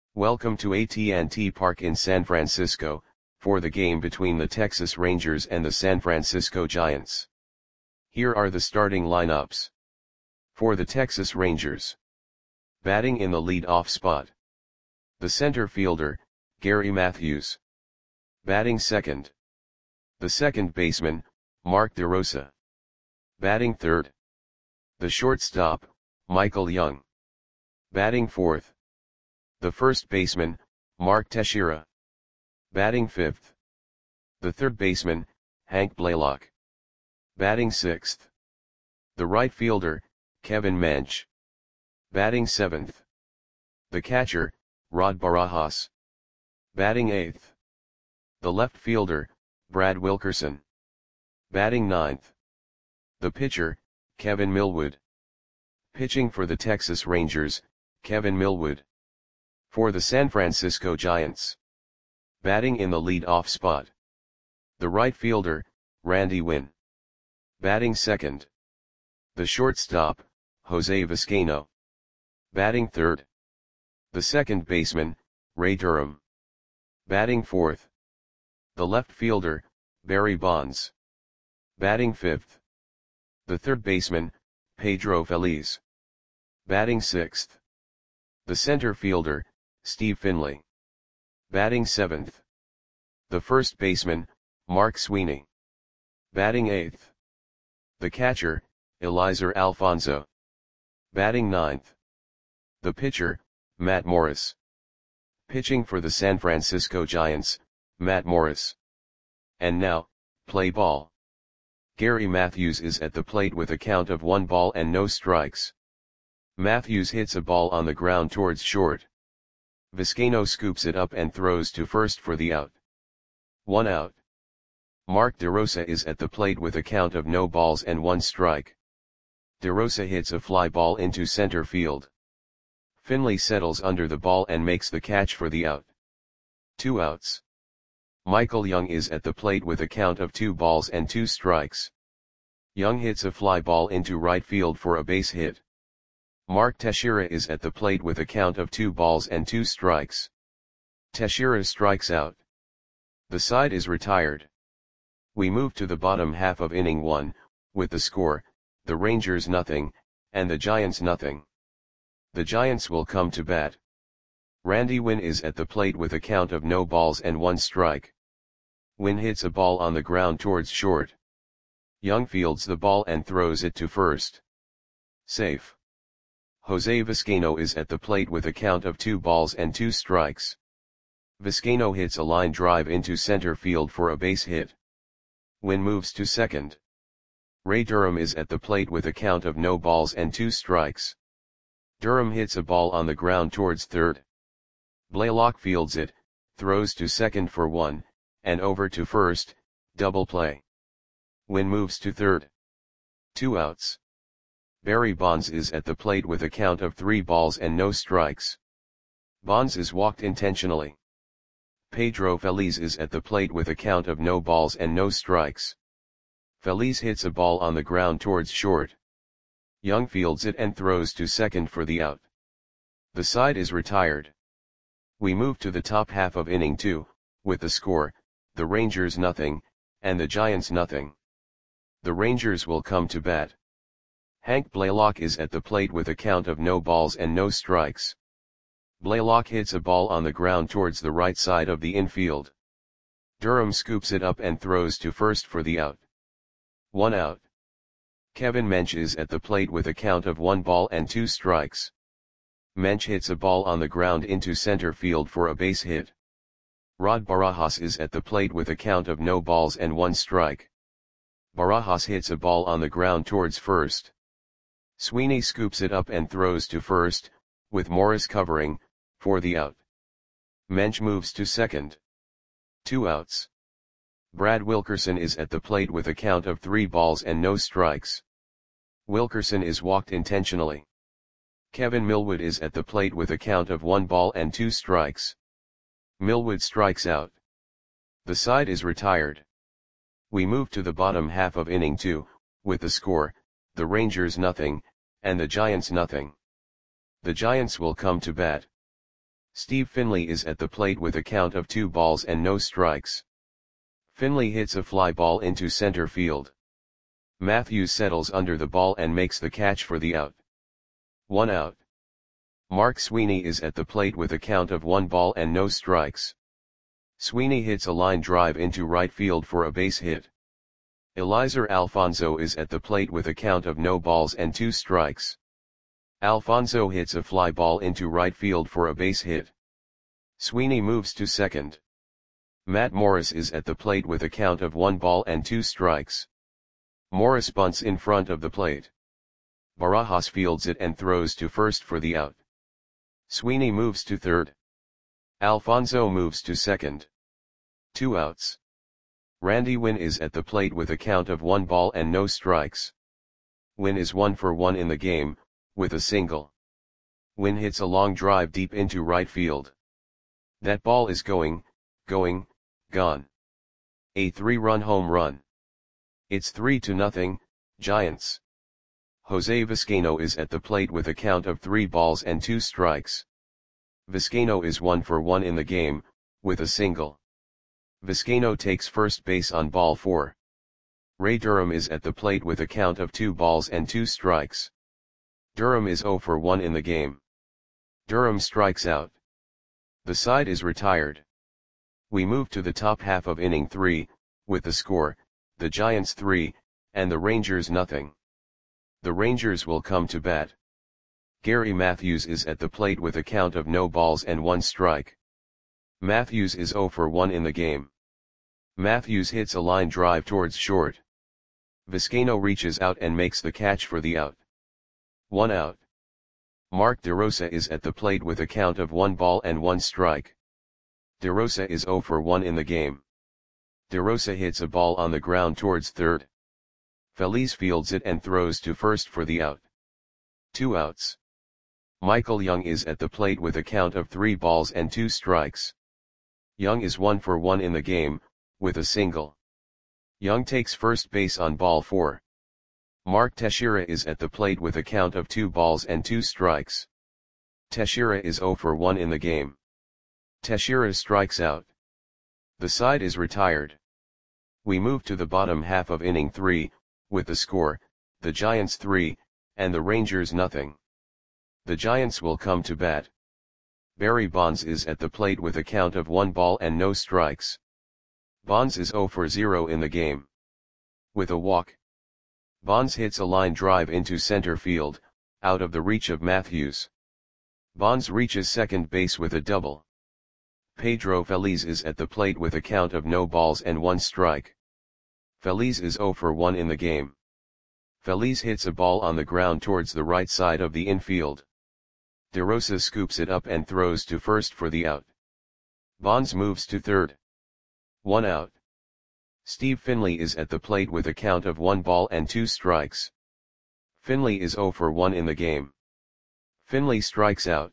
Welcome to AT&T Park in San Francisco, for the game between the Texas Rangers and the San Francisco Giants. Here are the starting lineups. For the Texas Rangers. Batting in the lead-off spot. The center fielder, Gary Matthews. Batting second. The second baseman, Mark DeRosa. Batting third. The shortstop, Michael Young. Batting fourth. The first baseman, Mark Teixeira. Batting fifth. The third baseman, Hank Blaylock. Batting sixth. The right fielder, Kevin Mench. Batting seventh. The catcher, Rod Barajas. Batting eighth. The left fielder, Brad Wilkerson. Batting ninth. The pitcher, Kevin Millwood. Pitching for the Texas Rangers, Kevin Millwood. For the San Francisco Giants. Batting in the lead-off spot. The right fielder, Randy Winn. Batting second. The shortstop, Jose Vizcaino. Batting third. The second baseman, Ray Durham. Batting fourth. The left fielder, Barry Bonds. Batting fifth. The third baseman, Pedro Feliz. Batting sixth. The center fielder, Steve Finley. Batting seventh. The first baseman, Mark Sweeney. Batting eighth. The catcher, Eliezer Alfonso. Batting ninth. The pitcher, Matt Morris. Pitching for the San Francisco Giants, Matt Morris. And now, play ball. Gary Matthews is at the plate with a count of 1 ball and no strikes. Matthews hits a ball on the ground towards short. Vizcaino scoops it up and throws to first for the out. 1 out. Mark DeRosa is at the plate with a count of no balls and 1 strike. DeRosa hits a fly ball into center field. Finley settles under the ball and makes the catch for the out. 2 outs. Michael Young is at the plate with a count of 2 balls and 2 strikes. Young hits a fly ball into right field for a base hit. Mark Teixeira is at the plate with a count of 2 balls and 2 strikes. Teixeira strikes out. The side is retired. We move to the bottom half of inning 1, with the score, the Rangers nothing, and the Giants nothing. The Giants will come to bat. Randy Winn is at the plate with a count of no balls and 1 strike. Winn hits a ball on the ground towards short. Young fields the ball and throws it to first. Safe. Jose Vizcaino is at the plate with a count of 2 balls and 2 strikes. Vizcaino hits a line drive into center field for a base hit. Winn moves to second. Ray Durham is at the plate with a count of no balls and 2 strikes. Durham hits a ball on the ground towards third. Blaylock fields it, throws to second for 1, and over to first, double play. Winn moves to third. 2 outs. Barry Bonds is at the plate with a count of 3 balls and no strikes. Bonds is walked intentionally. Pedro Feliz is at the plate with a count of no balls and no strikes. Feliz hits a ball on the ground towards short. Young fields it and throws to second for the out. The side is retired. We move to the top half of inning 2, with the score, the Rangers nothing, and the Giants nothing. The Rangers will come to bat. Hank Blaylock is at the plate with a count of no balls and no strikes. Blaylock hits a ball on the ground towards the right side of the infield. Durham scoops it up and throws to first for the out. 1 out. Kevin Mench is at the plate with a count of 1 ball and 2 strikes. Mench hits a ball on the ground into center field for a base hit. Rod Barajas is at the plate with a count of no balls and 1 strike. Barajas hits a ball on the ground towards first. Sweeney scoops it up and throws to first, with Morris covering, for the out. Mench moves to second. 2 outs. Brad Wilkerson is at the plate with a count of 3 balls and no strikes. Wilkerson is walked intentionally. Kevin Millwood is at the plate with a count of 1 ball and 2 strikes. Millwood strikes out. The side is retired. We move to the bottom half of inning 2, with the score, the Rangers nothing, and the Giants nothing. The Giants will come to bat. Steve Finley is at the plate with a count of 2 balls and no strikes. Finley hits a fly ball into center field. Matthews settles under the ball and makes the catch for the out. 1 out. Mark Sweeney is at the plate with a count of 1 ball and no strikes. Sweeney hits a line drive into right field for a base hit. Eliezer Alfonso is at the plate with a count of no balls and 2 strikes. Alfonso hits a fly ball into right field for a base hit. Sweeney moves to second. Matt Morris is at the plate with a count of 1 ball and 2 strikes. Morris bunts in front of the plate. Barajas fields it and throws to first for the out. Sweeney moves to third. Alfonso moves to second. 2 outs. Randy Winn is at the plate with a count of 1 ball and no strikes. Winn is 1 for 1 in the game, with a single. Winn hits a long drive deep into right field. That ball is going, gone. A 3-run home run. It's 3-0, Giants. Jose Vizcaino is at the plate with a count of 3 balls and 2 strikes. Vizcaino is 1 for 1 in the game, with a single. Vizcaino takes first base on ball 4. Ray Durham is at the plate with a count of 2 balls and 2 strikes. Durham is 0 for 1 in the game. Durham strikes out. The side is retired. We move to the top half of inning 3, with the score, the Giants 3, and the Rangers nothing. The Rangers will come to bat. Gary Matthews is at the plate with a count of no balls and 1 strike. Matthews is 0 for 1 in the game. Matthews hits a line drive towards short. Vizcaino reaches out and makes the catch for the out. 1 out. Mark DeRosa is at the plate with a count of 1 ball and 1 strike. DeRosa is 0 for 1 in the game. DeRosa hits a ball on the ground towards third. Feliz fields it and throws to first for the out. 2 outs. Michael Young is at the plate with a count of 3 balls and 2 strikes. Young is 1 for 1 in the game, with a single. Young takes first base on ball 4. Mark Teixeira is at the plate with a count of 2 balls and 2 strikes. Teixeira is 0 for 1 in the game. Teixeira strikes out. The side is retired. We move to the bottom half of inning 3, with the score, the Giants 3, and the Rangers nothing. The Giants will come to bat. Barry Bonds is at the plate with a count of 1 ball and no strikes. Bonds is 0 for 0 in the game. With a walk. Bonds hits a line drive into center field, out of the reach of Matthews. Bonds reaches second base with a double. Pedro Feliz is at the plate with a count of no balls and 1 strike. Feliz is 0 for 1 in the game. Feliz hits a ball on the ground towards the right side of the infield. DeRosa scoops it up and throws to first for the out. Bonds moves to third. 1 out. Steve Finley is at the plate with a count of 1 ball and 2 strikes. Finley is 0 for 1 in the game. Finley strikes out.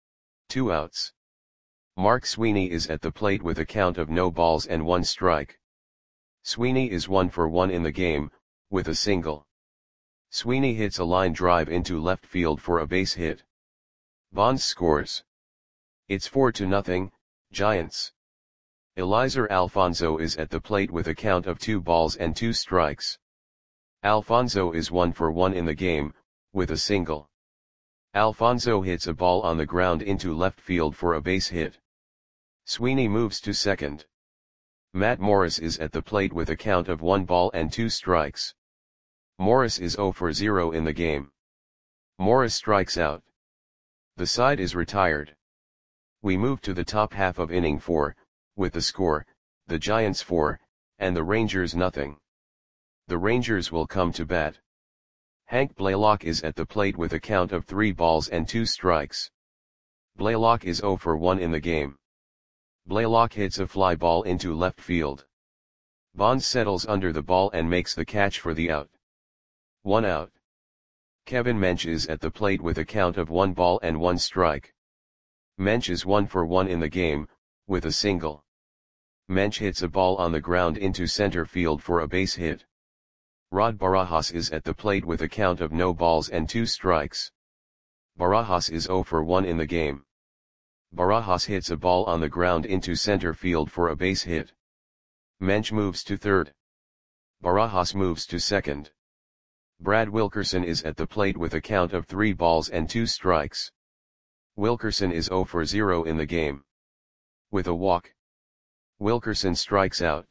2 outs. Mark Sweeney is at the plate with a count of no balls and 1 strike. Sweeney is 1 for 1 in the game, with a single. Sweeney hits a line drive into left field for a base hit. Bonds scores. It's 4-0, Giants. Eliezer Alfonso is at the plate with a count of 2 balls and 2 strikes. Alfonso is 1 for 1 in the game, with a single. Alfonso hits a ball on the ground into left field for a base hit. Sweeney moves to second. Matt Morris is at the plate with a count of 1 ball and 2 strikes. Morris is 0 for 0 in the game. Morris strikes out. The side is retired. We move to the top half of inning 4, with the score, the Giants 4, and the Rangers nothing. The Rangers will come to bat. Hank Blaylock is at the plate with a count of 3 balls and 2 strikes. Blaylock is 0 for 1 in the game. Blaylock hits a fly ball into left field. Bonds settles under the ball and makes the catch for the out. 1 out. Kevin Mench is at the plate with a count of 1 ball and 1 strike. Mench is 1 for 1 in the game, with a single. Mench hits a ball on the ground into center field for a base hit. Rod Barajas is at the plate with a count of no balls and 2 strikes. Barajas is 0 for 1 in the game. Barajas hits a ball on the ground into center field for a base hit. Mensch moves to third. Barajas moves to second. Brad Wilkerson is at the plate with a count of 3 balls and 2 strikes. Wilkerson is 0 for 0 in the game. With a walk, Wilkerson strikes out.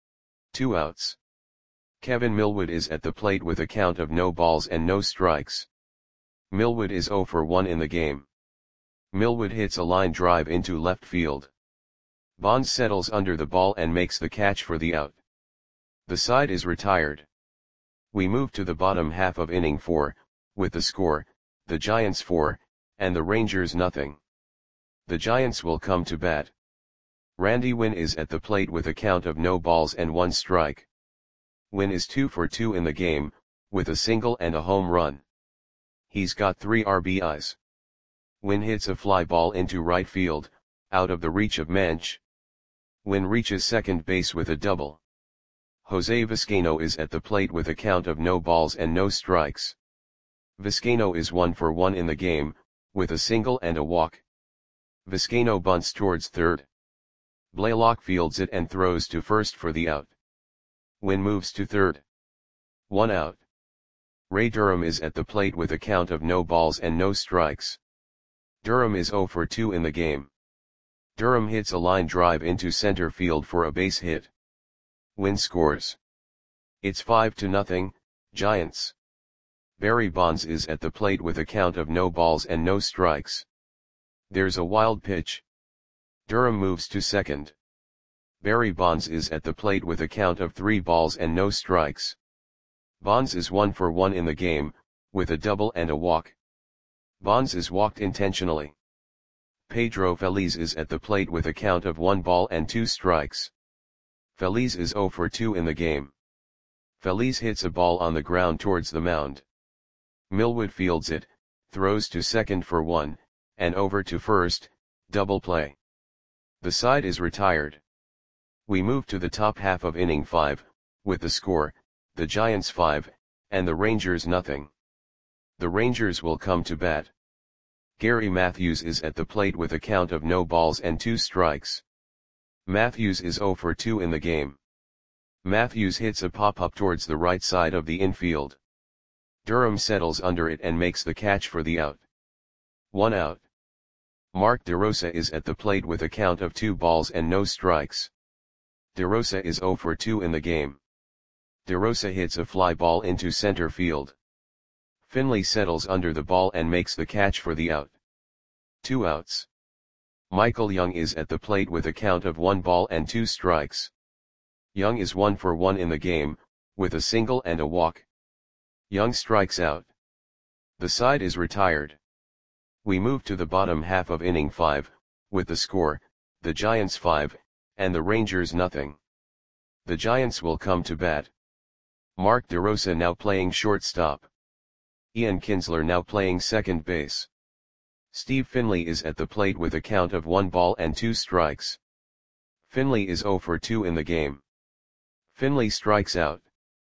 2 outs. Kevin Millwood is at the plate with a count of no balls and no strikes. Millwood is 0 for 1 in the game. Millwood hits a line drive into left field. Bonds settles under the ball and makes the catch for the out. The side is retired. We move to the bottom half of inning 4, with the score, the Giants 4, and the Rangers nothing. The Giants will come to bat. Randy Winn is at the plate with a count of no balls and 1 strike. Winn is 2 for 2 in the game, with a single and a home run. He's got 3 RBIs. Winn hits a fly ball into right field, out of the reach of Mensch. Winn reaches second base with a double. Jose Vizcaino is at the plate with a count of no balls and no strikes. Vizcaino is 1 for 1 in the game, with a single and a walk. Vizcaino bunts towards third. Blaylock fields it and throws to first for the out. Winn moves to third. 1 out. Ray Durham is at the plate with a count of no balls and no strikes. Durham is 0 for 2 in the game. Durham hits a line drive into center field for a base hit. Winn scores. It's 5-0, Giants. Barry Bonds is at the plate with a count of no balls and no strikes. There's a wild pitch. Durham moves to second. Barry Bonds is at the plate with a count of 3 balls and no strikes. Bonds is 1 for 1 in the game, with a double and a walk. Bonds is walked intentionally. Pedro Feliz is at the plate with a count of 1 ball and 2 strikes. Feliz is 0 for 2 in the game. Feliz hits a ball on the ground towards the mound. Millwood fields it, throws to second for 1, and over to first, double play. The side is retired. We move to the top half of inning 5, with the score, the Giants 5, and the Rangers nothing. The Rangers will come to bat. Gary Matthews is at the plate with a count of no balls and 2 strikes. Matthews is 0 for 2 in the game. Matthews hits a pop-up towards the right side of the infield. Durham settles under it and makes the catch for the out. 1 out. Mark DeRosa is at the plate with a count of 2 balls and no strikes. DeRosa is 0 for 2 in the game. DeRosa hits a fly ball into center field. Finley settles under the ball and makes the catch for the out. 2 outs. Michael Young is at the plate with a count of 1 ball and 2 strikes. Young is 1 for 1 in the game, with a single and a walk. Young strikes out. The side is retired. We move to the bottom half of inning 5, with the score, the Giants 5, and the Rangers nothing. The Giants will come to bat. Mark DeRosa now playing shortstop. Ian Kinsler now playing second base. Steve Finley is at the plate with a count of 1 ball and 2 strikes. Finley is 0 for 2 in the game. Finley strikes out.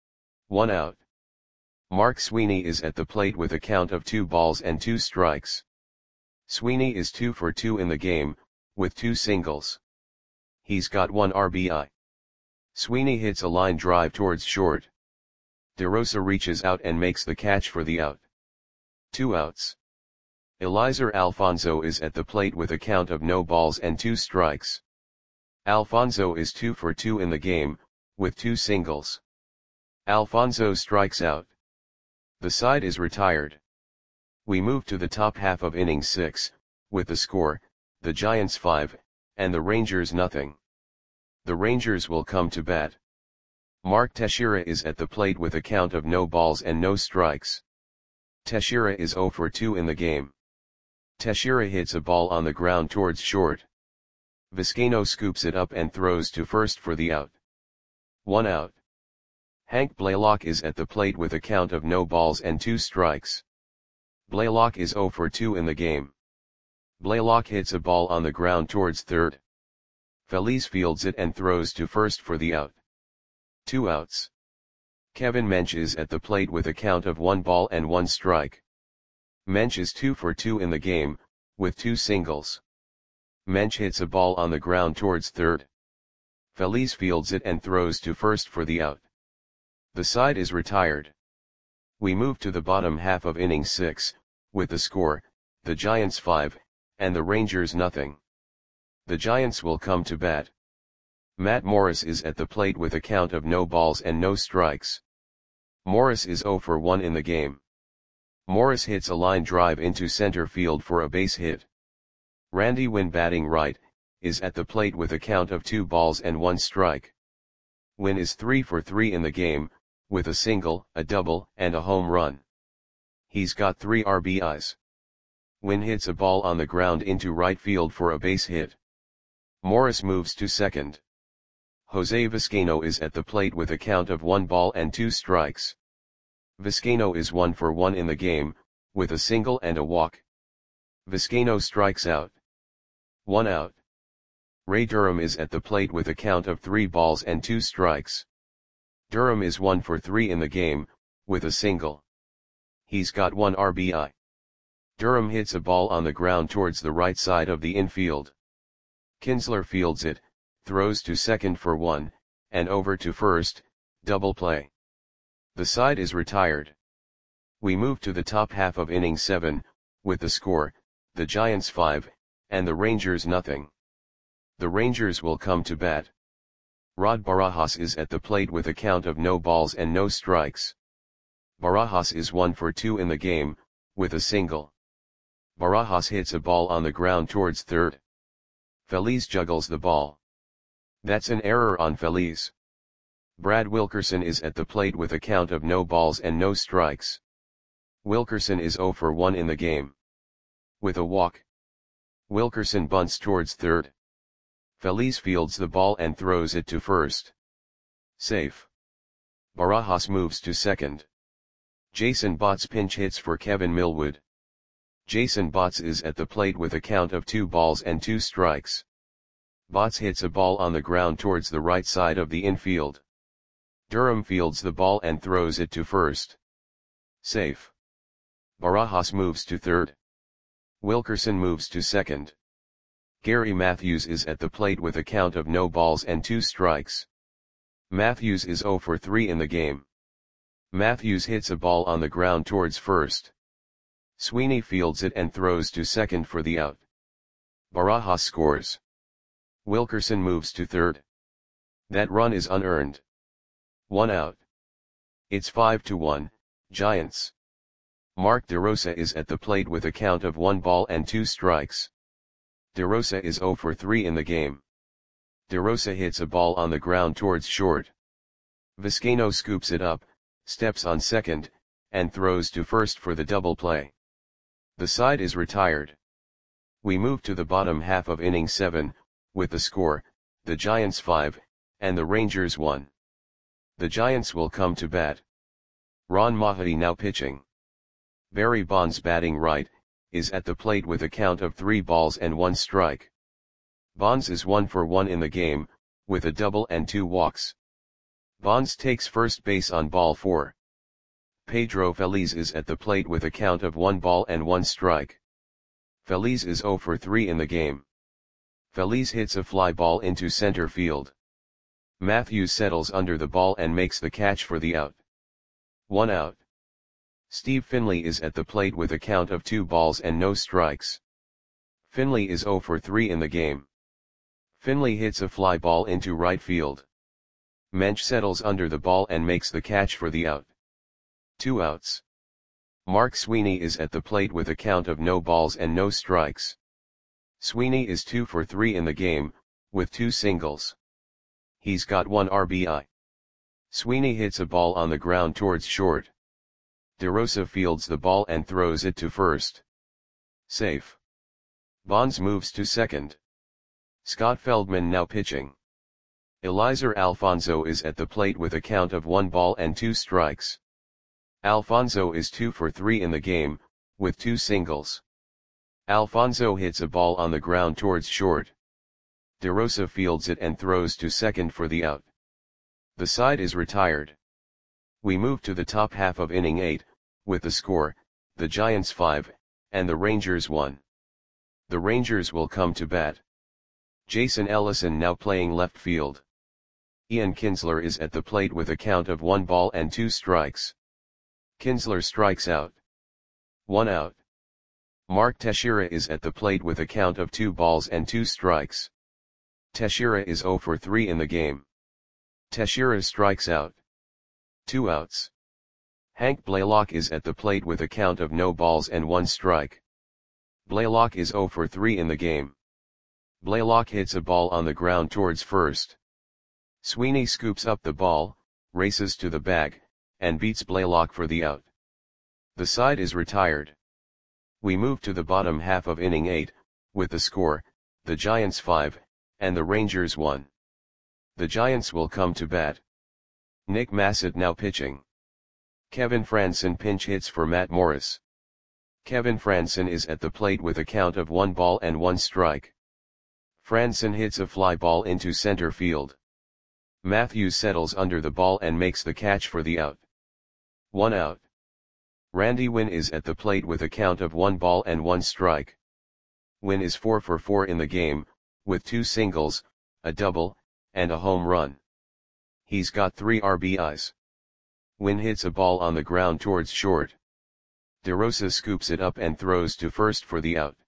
1 out. Mark Sweeney is at the plate with a count of 2 balls and 2 strikes. Sweeney is 2 for 2 in the game, with 2 singles. He's got 1 RBI. Sweeney hits a line drive towards short. DeRosa reaches out and makes the catch for the out. 2 outs. Eliezer Alfonso is at the plate with a count of no balls and 2 strikes. Alfonso is 2 for 2 in the game, with 2 singles. Alfonso strikes out. The side is retired. We move to the top half of inning 6, with the score, the Giants 5, and the Rangers nothing. The Rangers will come to bat. Mark Teixeira is at the plate with a count of no balls and no strikes. Teixeira is 0 for 2 in the game. Teixeira hits a ball on the ground towards short. Vizcaino scoops it up and throws to first for the out. 1 out. Hank Blaylock is at the plate with a count of no balls and 2 strikes. Blaylock is 0 for 2 in the game. Blaylock hits a ball on the ground towards third. Feliz fields it and throws to first for the out. 2 outs. Kevin Mensch is at the plate with a count of 1 ball and 1 strike. Mensch is 2 for 2 in the game, with 2 singles. Mensch hits a ball on the ground towards third. Feliz fields it and throws to first for the out. The side is retired. We move to the bottom half of inning 6, with the score, the Giants 5, and the Rangers nothing. The Giants will come to bat. Matt Morris is at the plate with a count of no balls and no strikes. Morris is 0 for 1 in the game. Morris hits a line drive into center field for a base hit. Randy Winn, batting right, is at the plate with a count of 2 balls and 1 strike. Winn is 3 for 3 in the game, with a single, a double, and a home run. He's got 3 RBIs. Winn hits a ball on the ground into right field for a base hit. Morris moves to second. Jose Vizcaino is at the plate with a count of 1 ball and 2 strikes. Vizcaino is 1 for 1 in the game, with a single and a walk. Vizcaino strikes out. 1 out. Ray Durham is at the plate with a count of 3 balls and 2 strikes. Durham is 1 for 3 in the game, with a single. He's got 1 RBI. Durham hits a ball on the ground towards the right side of the infield. Kinsler fields it, throws to second for 1, and over to first, double play. The side is retired. We move to the top half of inning 7, with the score, the Giants 5, and the Rangers nothing. The Rangers will come to bat. Rod Barajas is at the plate with a count of no balls and no strikes. Barajas is 1 for 2 in the game, with a single. Barajas hits a ball on the ground towards third. Feliz juggles the ball. That's an error on Feliz. Brad Wilkerson is at the plate with a count of no balls and no strikes. Wilkerson is 0 for 1 in the game. With a walk. Wilkerson bunts towards third. Feliz fields the ball and throws it to first. Safe. Barajas moves to second. Jason Botts pinch hits for Kevin Millwood. Jason Botts is at the plate with a count of 2 balls and 2 strikes. Botts hits a ball on the ground towards the right side of the infield. Durham fields the ball and throws it to first. Safe. Barajas moves to third. Wilkerson moves to second. Gary Matthews is at the plate with a count of no balls and 2 strikes. Matthews is 0 for 3 in the game. Matthews hits a ball on the ground towards first. Sweeney fields it and throws to second for the out. Barajas scores. Wilkerson moves to third. That run is unearned. 1 out. It's 5-1, Giants. Mark DeRosa is at the plate with a count of 1 ball and 2 strikes. DeRosa is 0 for 3 in the game. DeRosa hits a ball on the ground towards short. Vizcaino scoops it up, steps on second, and throws to first for the double play. The side is retired. We move to the bottom half of inning 7, with the score, the Giants 5, and the Rangers 1. The Giants will come to bat. Ron Mahdi now pitching. Barry Bonds, batting right, is at the plate with a count of 3 balls and 1 strike. Bonds is 1 for 1 in the game, with a double and 2 walks. Bonds takes first base on ball 4. Pedro Feliz is at the plate with a count of 1 ball and 1 strike. Feliz is 0 for 3 in the game. Feliz hits a fly ball into center field. Matthews settles under the ball and makes the catch for the out. 1 out. Steve Finley is at the plate with a count of 2 balls and no strikes. Finley is 0 for 3 in the game. Finley hits a fly ball into right field. Mensch settles under the ball and makes the catch for the out. 2 outs. Mark Sweeney is at the plate with a count of no balls and no strikes. Sweeney is 2 for 3 in the game, with 2 singles. He's got 1 RBI. Sweeney hits a ball on the ground towards short. DeRosa fields the ball and throws it to first. Safe. Bonds moves to second. Scott Feldman now pitching. Eliezer Alfonso is at the plate with a count of 1 ball and 2 strikes. Alfonso is 2 for 3 in the game, with 2 singles. Alfonso hits a ball on the ground towards short. DeRosa fields it and throws to second for the out. The side is retired. We move to the top half of inning 8, with the score, the Giants 5, and the Rangers 1. The Rangers will come to bat. Jason Ellison now playing left field. Ian Kinsler is at the plate with a count of 1 ball and 2 strikes. Kinsler strikes out. 1 out. Mark Teixeira is at the plate with a count of 2 balls and 2 strikes. Teixeira is 0 for 3 in the game. Teixeira strikes out. 2 outs. Hank Blaylock is at the plate with a count of no balls and 1 strike. Blaylock is 0 for 3 in the game. Blaylock hits a ball on the ground towards first. Sweeney scoops up the ball, races to the bag, and beats Blaylock for the out. The side is retired. We move to the bottom half of inning 8, with the score, the Giants 5, and the Rangers 1. The Giants will come to bat. Nick Massett now pitching. Kevin Frandsen pinch hits for Matt Morris. Kevin Frandsen is at the plate with a count of 1 ball and 1 strike. Frandsen hits a fly ball into center field. Matthews settles under the ball and makes the catch for the out. 1 out. Randy Winn is at the plate with a count of 1 ball and 1 strike. Winn is 4 for 4 in the game, with 2 singles, a double, and a home run. He's got 3 RBIs. Winn hits a ball on the ground towards short. DeRosa scoops it up and throws to first for the out.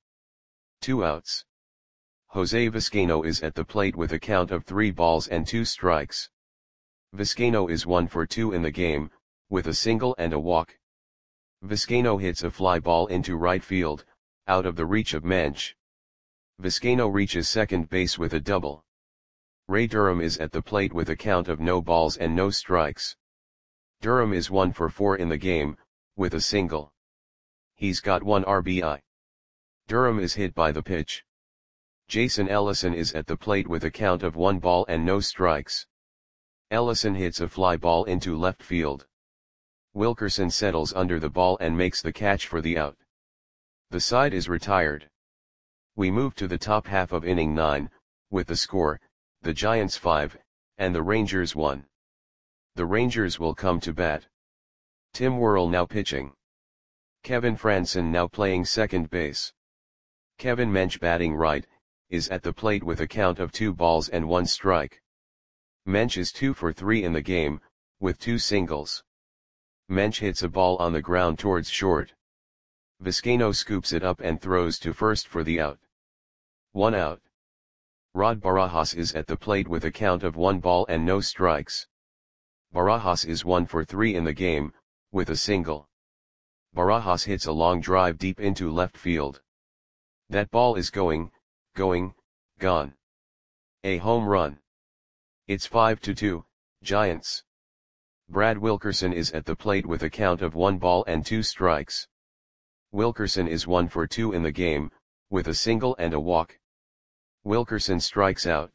2 outs. Jose Vizcaino is at the plate with a count of 3 balls and 2 strikes. Vizcaino is 1 for 2 in the game, with a single and a walk. Vizcaino hits a fly ball into right field, out of the reach of Mensch. Vizcaino reaches second base with a double. Ray Durham is at the plate with a count of no balls and no strikes. Durham is 1 for 4 in the game, with a single. He's got 1 RBI. Durham is hit by the pitch. Jason Ellison is at the plate with a count of 1 ball and no strikes. Ellison hits a fly ball into left field. Wilkerson settles under the ball and makes the catch for the out. The side is retired. We move to the top half of inning 9, with the score, the Giants 5, and the Rangers 1. The Rangers will come to bat. Tim Worrell now pitching. Kevin Frandsen now playing second base. Kevin Mensch batting right, is at the plate with a count of 2 balls and 1 strike. Mensch is 2 for 3 in the game, with 2 singles. Mensch hits a ball on the ground towards short. Vizcaino scoops it up and throws to first for the out. 1 out. Rod Barajas is at the plate with a count of 1 ball and no strikes. Barajas is 1 for 3 in the game, with a single. Barajas hits a long drive deep into left field. That ball is gone. A home run. It's 5-2, Giants. Brad Wilkerson is at the plate with a count of 1 ball and 2 strikes. Wilkerson is 1 for 2 in the game, with a single and a walk. Wilkerson strikes out.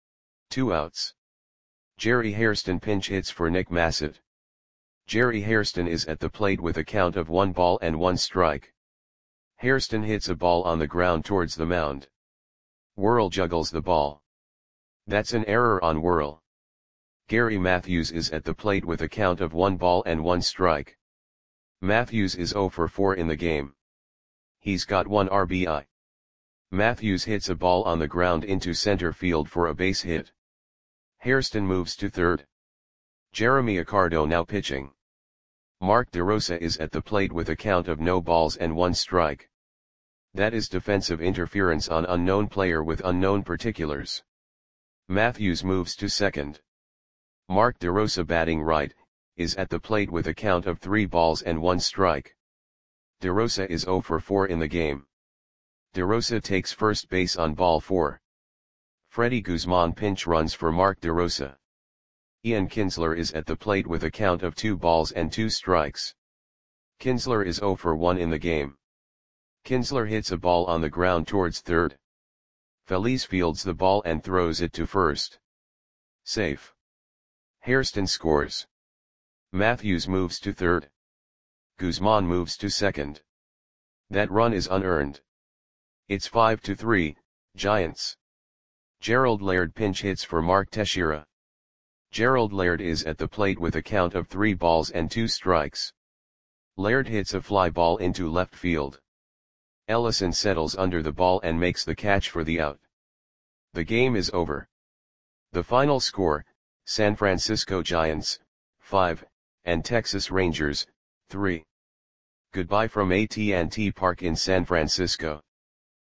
2 outs. Jerry Hairston pinch hits for Nick Massett. Jerry Hairston is at the plate with a count of 1 ball and 1 strike. Hairston hits a ball on the ground towards the mound. Worrell juggles the ball. That's an error on Worrell. Gary Matthews is at the plate with a count of 1 ball and 1 strike. Matthews is 0 for 4 in the game. He's got 1 RBI. Matthews hits a ball on the ground into center field for a base hit. Hairston moves to third. Jeremy Accardo now pitching. Mark DeRosa is at the plate with a count of no balls and 1 strike. That is defensive interference on unknown player with unknown particulars. Matthews moves to second. Mark DeRosa batting right, is at the plate with a count of 3 balls and 1 strike. DeRosa is 0 for 4 in the game. DeRosa takes first base on ball 4. Freddie Guzman pinch runs for Mark DeRosa. Ian Kinsler is at the plate with a count of 2 balls and 2 strikes. Kinsler is 0 for 1 in the game. Kinsler hits a ball on the ground towards third. Feliz fields the ball and throws it to first. Safe. Hairston scores. Matthews moves to third. Guzman moves to second. That run is unearned. It's 5-3, Giants. Gerald Laird pinch hits for Mark Teixeira. Gerald Laird is at the plate with a count of 3 balls and 2 strikes. Laird hits a fly ball into left field. Ellison settles under the ball and makes the catch for the out. The game is over. The final score, San Francisco Giants, 5, and Texas Rangers, 3. Goodbye from AT&T Park in San Francisco.